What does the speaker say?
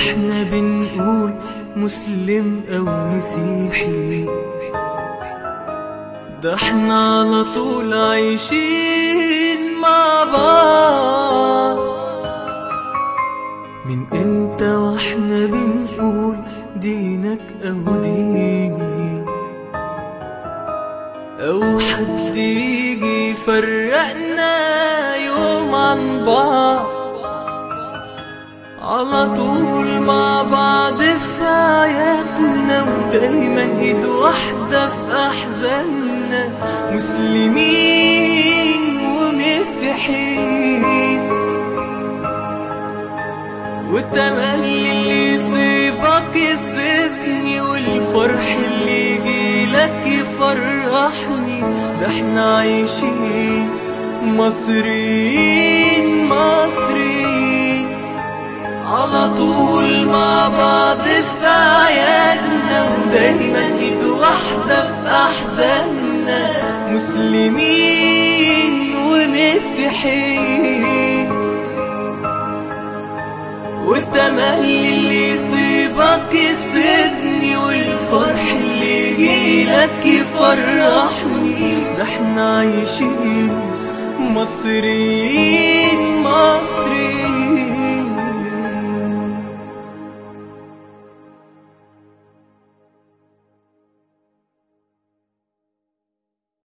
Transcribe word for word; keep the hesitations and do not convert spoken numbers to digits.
احنا بنقول مسلم او مسيحي، ده احنا على طول عايشين مع بعض. من امتى واحنا بنقول دينك او ديني، او حد يجي يفرقنا يوم عن بعض. على طول مع بعض في حياتنا، ودايما ايد واحدة في احزاننا، مسلمين ومسيحيين. والتملي اللي يصيبك يصيبني، والفرح اللي يجيلك يفرحني، ده احنا عايشين مصريين مصريين. على طول مع بعض في عيادنا، ودايما ايد واحدة في احزاننا، مسلمين ومسيحيين. والتملي اللي يصيبك يصيبني، والفرح اللي يجيلك يفرحني، ده احنا عايشين مصريين مصريين.